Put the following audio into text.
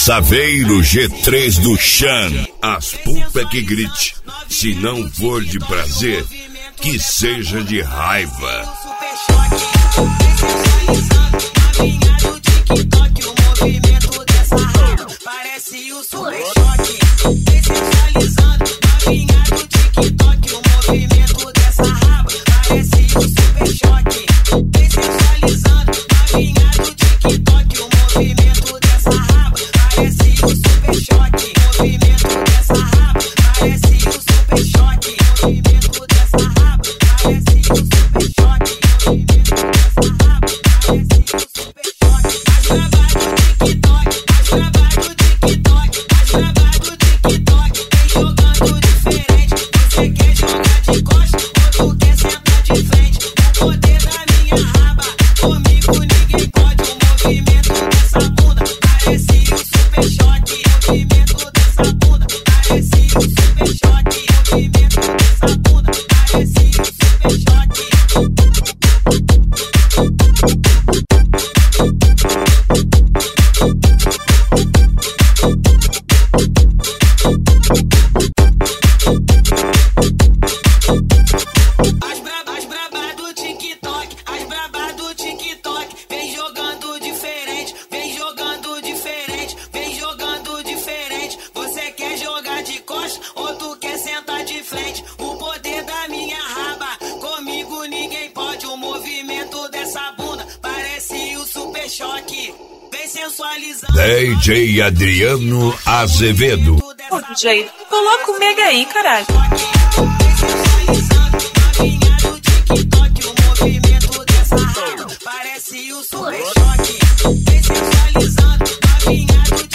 Saveiro G3 do Chan. As putas que grite. Se não for de prazer, que seja de raiva. Parece o super choque, dessensualizando novinha do TikTok. O movimento dessa raba parece o super choque, dessensualizando novinha do TikTok. O movimento dessa raba parece o super choque, o movimento dessa raba parece o super choque, o movimento dessa raba parece o super choque, o movimento dessa raba parece o super choque. As travas do TikTok, as travas do TikTok, vem jogando diferente. Você quer jogar de costas ou tu quer sentar de frente? O poder da minha raba, comigo ninguém pode. O movimento dessa bunda parece o super choque. O movimento dessa bunda parece o super choque. O movimento dessa bunda parece o super choque. As brabas do TikTok, as brabas do TikTok, vem jogando diferente, vem jogando diferente, vem jogando diferente. Você quer jogar de costas ou tu quer sentar de frente? O poder da minha raba, comigo ninguém pode. O movimento dessa bunda parece o super choque, vem sensualizando. DJ Adriano Azevedo. Ô, DJ, coloca o mega aí, caralho. Parece o super choque, dessensualizando novinha do